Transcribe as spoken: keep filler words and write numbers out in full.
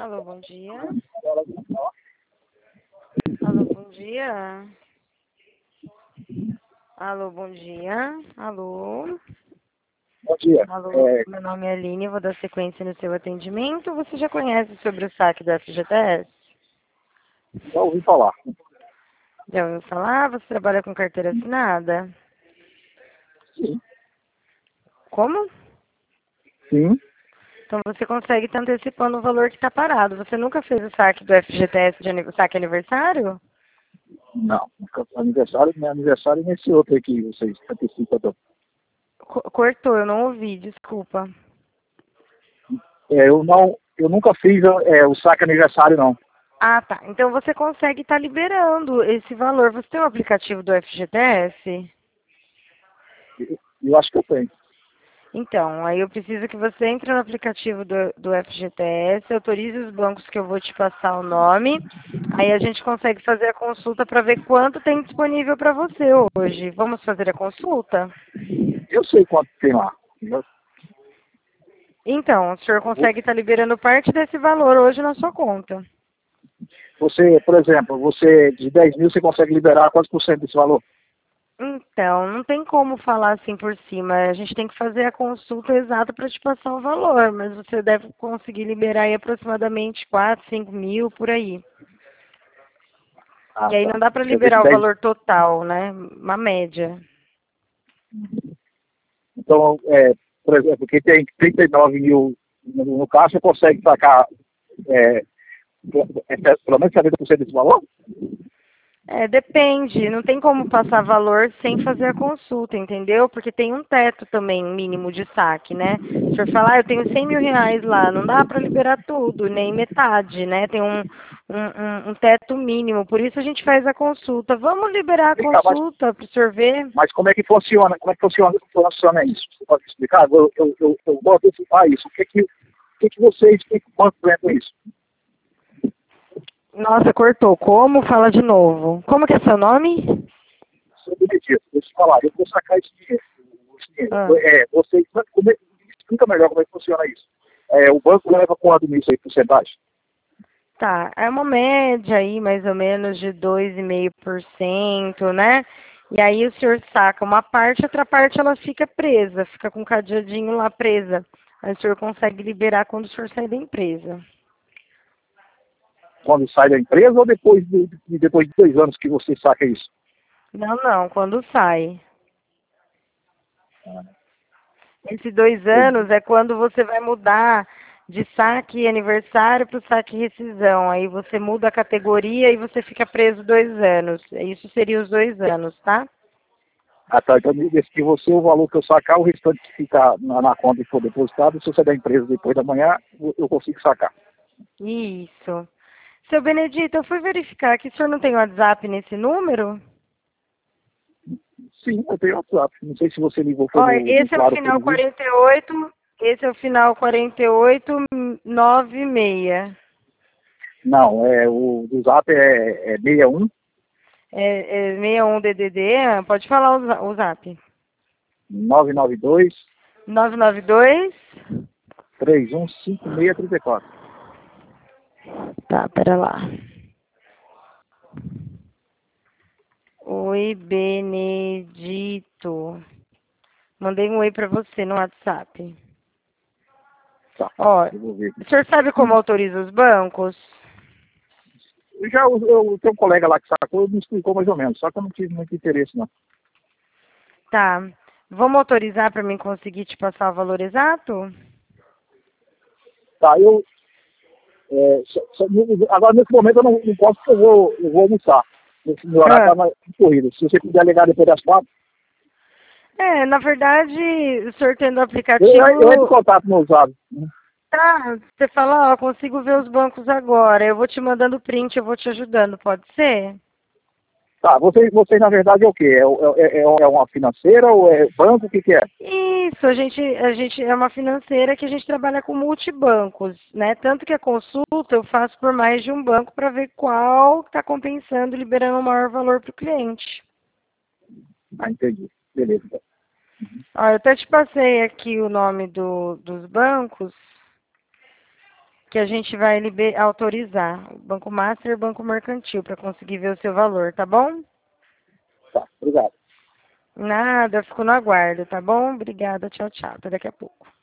Alô, bom dia. Alô, bom dia. Alô, bom dia. Alô. Bom dia. Alô, É, meu nome é Aline, eu vou dar sequência no seu atendimento. Você já conhece sobre o saque do F G T S? já ouvi falar. Já ouviu falar? Você trabalha com carteira assinada? Sim. Como? Sim. Então você consegue estar antecipando o valor que está parado. Você nunca fez o saque do F G T S de ani- saque aniversário? Não. Aniversário, meu aniversário é nesse outro aqui que vocês antecipam. do- Co- Cortou, eu não ouvi, desculpa. É, eu não, eu nunca fiz é, o saque aniversário, não. Ah, tá. Então você consegue estar liberando esse valor. Você tem o aplicativo do F G T S? Eu, eu acho que eu tenho. Então, aí eu preciso que você entre no aplicativo do, do F G T S, autorize os bancos que eu vou te passar o nome, aí a gente consegue fazer a consulta para ver quanto tem disponível para você hoje. Vamos fazer a consulta? Eu sei quanto tem lá. Eu- Então, o senhor consegue estar liberando parte desse valor hoje na sua conta. Você, por exemplo, você de dez mil, você consegue liberar quantos por cento desse valor? Então, não tem como falar assim por cima. A gente tem que fazer a consulta exata para te passar o valor, mas você deve conseguir liberar aí aproximadamente quatro, cinco mil por aí. Ah, E aí tá. não dá para Quer dizer, liberar de o dez. valor total, né? Uma média. Então, é, por exemplo, quem tem trinta e nove mil no, no caixa consegue sacar é, é, pelo menos setenta por cento desse valor? É, depende, não tem como passar valor sem fazer a consulta, entendeu? Porque tem um teto também mínimo de saque, né? Se for falar, ah, eu tenho cem mil reais lá, não dá para liberar tudo, nem metade, né? Tem um, um, um- um teto mínimo, por isso a gente faz a consulta. Vamos liberar a Vem cá, mas consulta para o senhor ver? Mas como é que funciona? Como é que funciona, funciona isso? Você pode explicar? Eu, eu, eu, eu vou antecipar isso. O que que, o que, que vocês, o que que o banco ganha com isso? Nossa, cortou. Como? Fala de novo. Como que é seu nome? Seu Benedito, deixa eu falar, eu vou sacar esse dinheiro. Esse Ah. dinheiro. É, vocês, como é, explica melhor como é que funciona isso. É, o banco leva quanto nisso aí, porcentagem? Tá, é uma média aí, mais ou menos, de dois vírgula cinco por cento, né? E aí o senhor saca uma parte, outra parte ela fica presa, fica com o cadeadinho lá presa. Aí o senhor consegue liberar quando o senhor sair da empresa. Quando sai da empresa ou depois de, de- depois de dois anos que você saca isso? Não, não, quando sai. Esses dois anos é quando você vai mudar de saque aniversário para o saque rescisão. Aí você muda a categoria e você fica preso dois anos. Isso seria os dois anos, tá? Ah, tá. Então, esse que você, o valor que eu sacar, o restante que ficar na, na conta e for depositado, se eu sair da empresa depois da manhã, eu eu consigo sacar. Isso. Seu Benedito, eu fui verificar que o senhor não tem WhatsApp nesse número? Sim, eu tenho WhatsApp. Não sei se você ligou, foi Olha, no, no esse é o Claro final Prejuízo. quarenta e oito, esse é o final quarenta e oito noventa e seis. Não, é, o do Zap é, é seis um É, é sessenta e um D D D, pode falar o za- o Zap. nove nove dois nove nove dois. três um cinco seis três quatro. Tá, pera lá. Oi, Benedito. Mandei um oi pra você no WhatsApp. Tá, Ó, eu vou ver aqui. o senhor sabe como autoriza os bancos? Já o, eu, o teu colega lá que sacou me explicou mais ou menos, só que eu não tive muito interesse, não. Tá. Vamos autorizar para mim conseguir te passar o valor exato? Tá, eu. É, só- só- agora, nesse momento, eu não, não posso, porque eu vou, eu vou almoçar. Esse meu horário Ah. está na corrida. Se você puder ligar depois das quatro, É, na verdade, o senhor tendo o eu, eu entro em aplicativo, contato no usado. tá, você fala, ó, consigo ver os bancos agora, eu vou te mandando print, eu vou te ajudando, pode ser? Tá, vocês, vocês na verdade é o quê? É, é, é, é uma financeira ou é banco? O que, que é? Isso, a gente, a gente é uma financeira que a gente trabalha com multibancos, né? Tanto que a consulta eu faço por mais de um banco para ver qual está compensando, liberando o maior valor para o cliente. Ah, entendi. Beleza. Então. Ó, eu até te passei aqui o nome do, dos bancos. que a gente vai liber... autorizar o Banco Master e o Banco Mercantil para conseguir ver o seu valor, tá bom? Tá, obrigado. Nada, eu fico no aguardo, tá bom? Obrigada, tchau, tchau. Até daqui a pouco.